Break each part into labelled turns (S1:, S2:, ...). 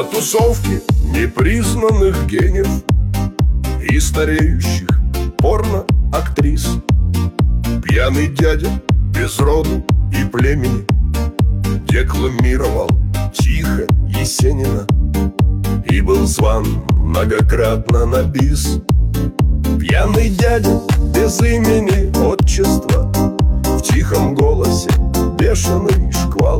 S1: тусовки непризнанных гениев и стареющих порно-актрис. Пьяный дядя без роду и племени декламировал тихо Есенина и был зван многократно на бис. Пьяный дядя без имени, отчества, в тихом голосе бешеный шквал.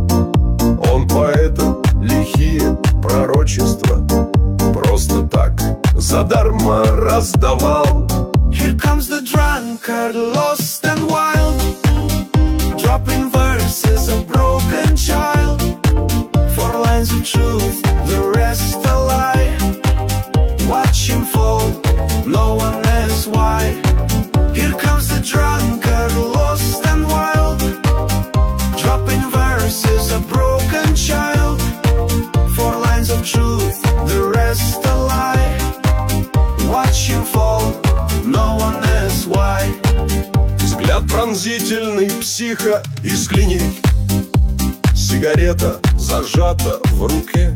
S1: Он поэта лихие пророчества просто так задарма раздавал.
S2: Here comes the drunkard, lost and wild, dropping verses, a broken child. 4 lines of truth, the rest a lie. Watch him fall, no one asks why. Here comes the drunkard, lost and wild, dropping verses, a broken child. 4 lines of truth, the rest a lie. Watch him fall, no one asks why.
S1: Взгляд пронзительный психа из клиник, сигарета зажата в руке.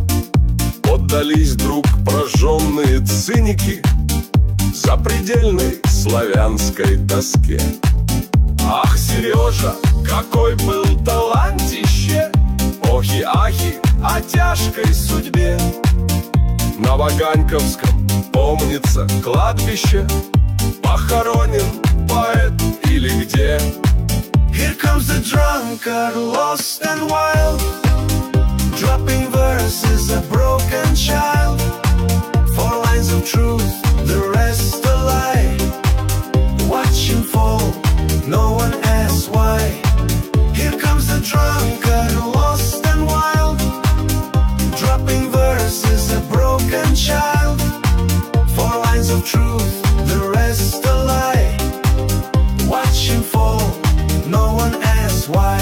S1: Отдались друг прожженные циники запредельной славянской тоске. Ах, Сережа, какой был талантище! Охи-ахи о тяжкой судьбе. На Ваганьковском, помнится, кладбище похоронен поэт или где.
S2: Here comes the drunkard, lost and wild, dropping verses, a broken child. 4 lines of truth, the rest a lie. Watch him fall, no one asks why. Here comes the drunkard, lost and wild, dropping verses, a broken child. 4 lines of truth, the rest a lie. Watch him fall, no one asks why.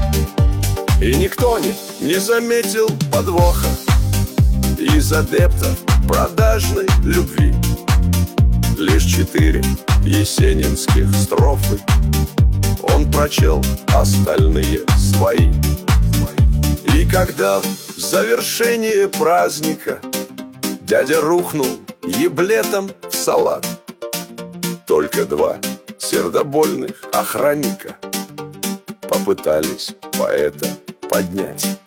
S1: И никто не заметил подвоха из адептов продажной любви. Лишь 4 есенинских строфы он прочел, остальные свои. И когда в завершение праздника дядя рухнул еблетом в салат, только 2 сердобольных охранника попытались поэта поднять.